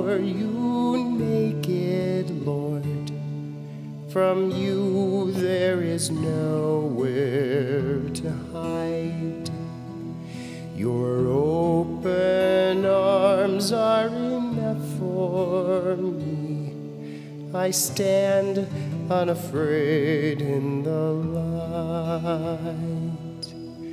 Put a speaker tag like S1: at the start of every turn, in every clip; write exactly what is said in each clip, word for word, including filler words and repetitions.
S1: before you naked, Lord. From you there is nowhere to hide. Your open arms are enough for me. I stand unafraid in the light.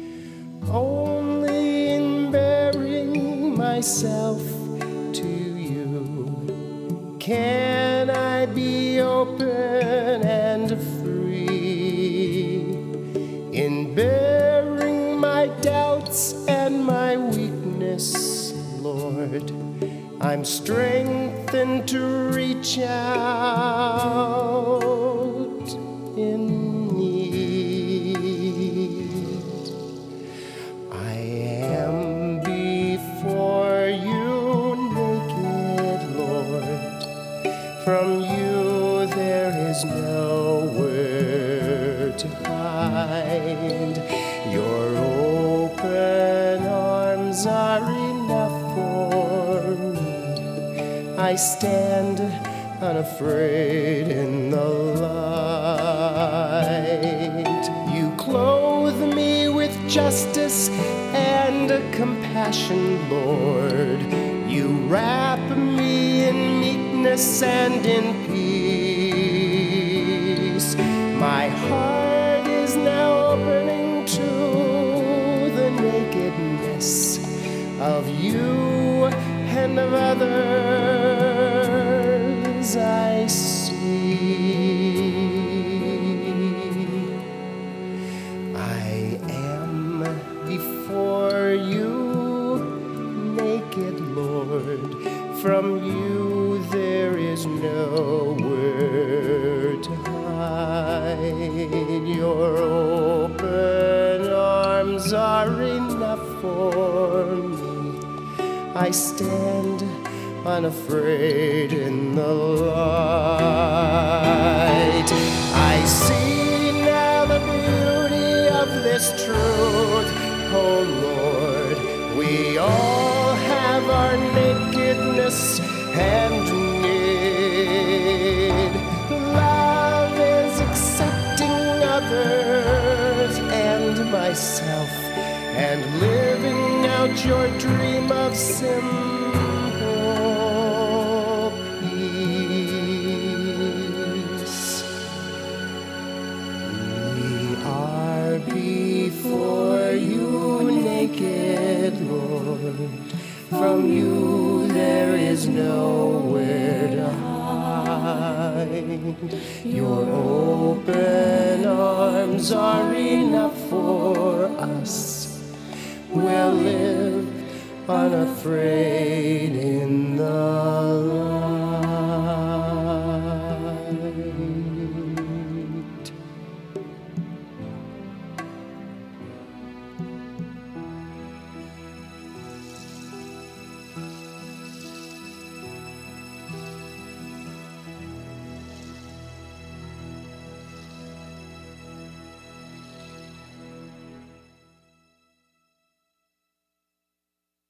S1: Only in bearing myself to you can I be open and free. In bearing my doubts and my weakness, Lord, I'm strengthened to reach out in need. I am before you naked, Lord. From you there is nowhere to hide. Your open arms are enough for me. I stand unafraid in the light. You clothe me with justice and compassion, Lord. You wrap me in meekness and in peace. My heart is now opening to the nakedness of you and of others I see. I am before you naked, Lord. From you there is nowhere to hide. Your open arms are enough for me. I stand unafraid in the light. I see now the beauty of this truth, oh Lord. We all have our nakedness and need. Love is accepting others and myself, and living out your dream of simple peace. We are before you naked, Lord. From you there is nowhere to hide. Your open arms are enough for us. We'll live unafraid in the